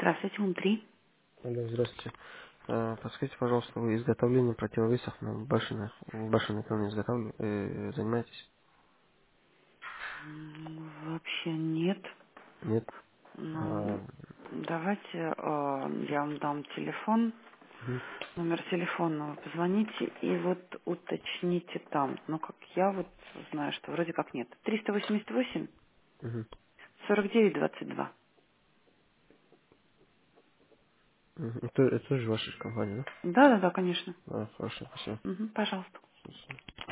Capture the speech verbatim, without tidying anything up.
Здравствуйте, ум три. Алло, здравствуйте. А, Подскажите, пожалуйста, вы изготовлением противовесов на башенных, в башенной крыле изготавливаете, э, занимаетесь? М, Вообще нет. Нет? Ну, А, давайте э, я вам дам телефон, мгм, номер телефона, позвоните и вот уточните там. Ну, как я вот знаю, что вроде как нет. триста восемьдесят восемь мгм, сорок девять двадцать два. мгм. Это, это тоже ваша компания, Да, да, да, конечно. да? А, хорошо, спасибо. Мгм, пожалуйста. Спасибо.